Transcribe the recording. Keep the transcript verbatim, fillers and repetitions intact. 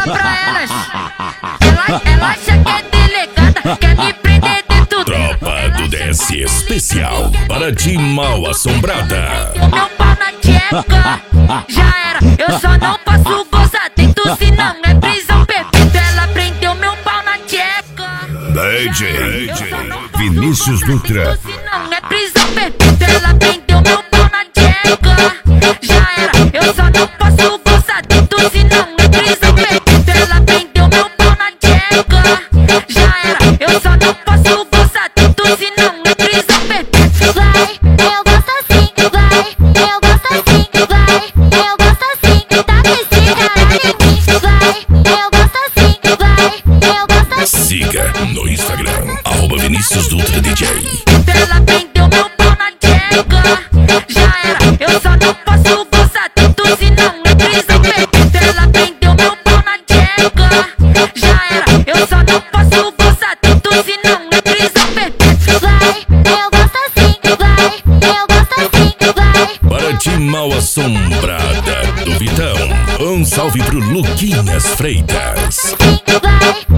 pra elas. Ela, ela acha que é delegada, quer me prender dentro dela. Tropa do D S especial para ti mal assombrada. O meu pau na tcheca, já era. Eu só não posso gozar dentro, senão é prisão perpétua. Ela prendeu meu pau na tcheca. D J Vinícius Dutra. Senão é prisão perpétua. Ela prendeu meu pau na tcheca, já era. Eu só não posso gozar dentro, senão é prisão perpétua. Ela prendeu meu pau na tcheca, já era. Eu só não posso gozar dentro, senão é prisão perpétua. Vai, eu gosto assim, vai, eu gosto assim, vai, eu gosto assim, tá desse caralho em mim. Vai, eu gosto assim, vai, eu gosto assim. Siga no Instagram, arroba Vinícius Dutra D J. Ela prendeu meu pau na tcheca, já era. Eu só não posso gozar dentro, senão é prisão perpétua. Ela prendeu meu pau na tcheca, já era. Eu só não posso gozar dentro, senão é prisão perpétua. Vai, eu gosto assim, vai, eu gosto assim, vai. Para ti mal assombrada do Vitão. Um salve pro Luquinhas Freitas. Vai,